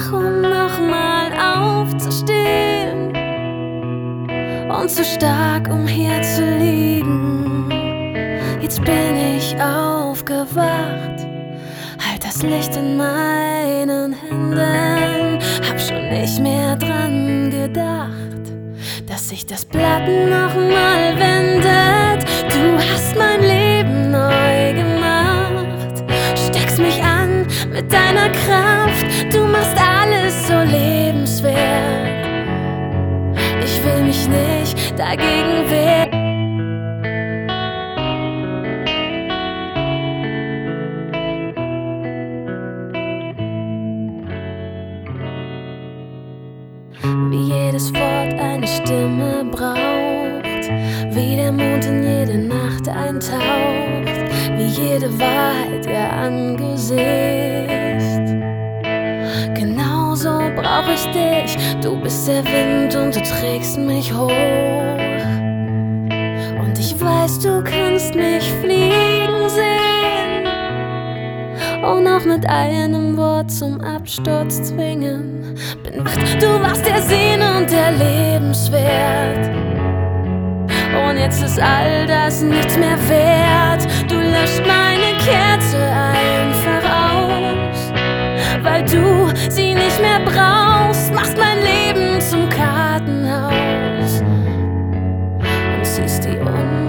wach, um nochmal aufzustehen und zu stark, um hier zu liegen. Jetzt bin ich aufgewacht, halt das Licht in meinen Händen, hab schon nicht mehr dran gedacht, dass sich das Blatt nochmal wendet. Du hast mein Leben neu gemacht, steckst mich an mit deiner Kraft, du machst alles so lebenswert. Ich will mich nicht dagegen wehren. Wie jedes Wort eine Stimme braucht, wie der Mond in jede Nacht eintaucht, wie jede Wahrheit ihr Angesicht. Genauso brauch ich dich, du bist der Wind und du trägst mich hoch. Und ich weiß, du kannst mich fliegen sehen und auch mit einem Wort zum Absturz zwingen. Du warst der Sinn und der Lebenswert, und jetzt ist all das nichts mehr wert. Du löscht meine Kerze einfach aus, weil du sie nicht mehr brauchst. Machst mein Leben zum Kartenhaus und ziehst die